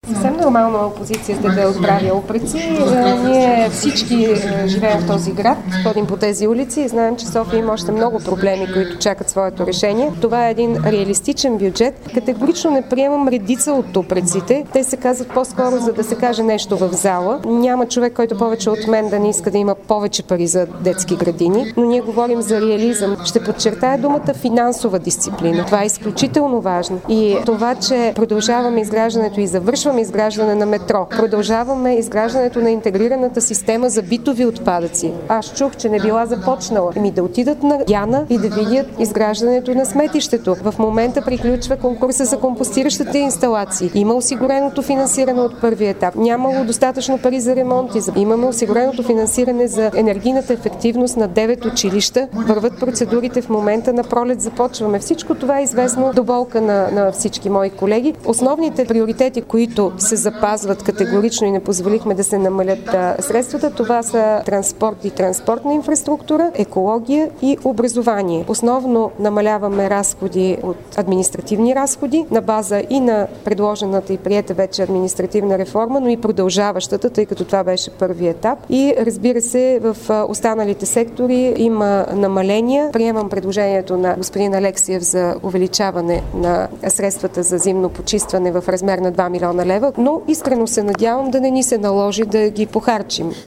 Съвсем нормално опозицията да отправя упреци. Ние всички живеем в този град, ходим по тези улици и знаем, че София има още много проблеми, които чакат своето решение. Това е един реалистичен бюджет. Категорично не приемам редица от упреците. Те се казват по-скоро, за да се каже нещо в зала. Няма човек, който повече от мен да не иска да има повече пари за детски градини, но ние говорим за реализъм. Ще подчертая думата финансова дисциплина. Това е изключително важно. И това, че продължаваме изграждането и завършваме изграждане на метро, продължаваме изграждането на интегрираната система за битови отпадъци. Аз чух, че не била започнала. Да отидат на Яна и да видят изграждането на сметището. В момента приключва конкурса за компостиращите инсталации. Има осигуреното финансиране от първия етап. Нямало достатъчно пари за ремонти. Имаме осигуреното финансиране за енергийната ефективност на 9 училища. Върват процедурите в момента, на пролет започваме. Всичко това е известно до болка на всички мои колеги. Основните приоритети, които се запазват категорично и не позволихме да се намалят средствата, това са транспорт и транспортна инфраструктура, екология и образование. Основно намаляваме разходи от административни разходи на база и на предложената и приета вече административна реформа, но и продължаващата, тъй като това беше първи етап. И разбира се, в останалите сектори има намаления. Приемам предложението на господин Алексиев за увеличаване на средствата за зимно почистване в размер на 2 милиона лева, но искрено се надявам да не ни се наложи да ги похарчим.